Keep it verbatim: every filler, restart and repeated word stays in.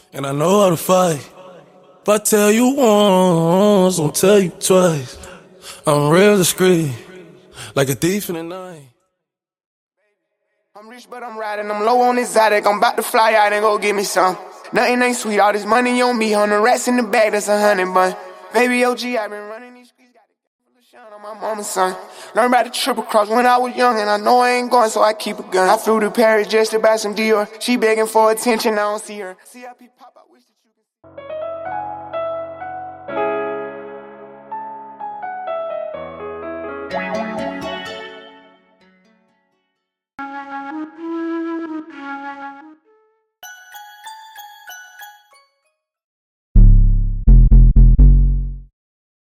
And I know how to fight. If I tell you once, I'll tell you twice. I'm real discreet, like a thief in the night. I'm rich, but I'm riding. I'm low on exotic. I'm about to fly out and go get me some. Nothing ain't sweet. All this money on me. Hundred rats in the bag. That's a hundred bun. Baby O G, I been running these streets. Got a gang full of shine on my mama's son. Learned about the triple cross when I was young, and I know I ain't going, so I keep a gun. I flew to Paris just to buy some Dior. She begging for attention. I don't see her. C I P pop. I wish that you could.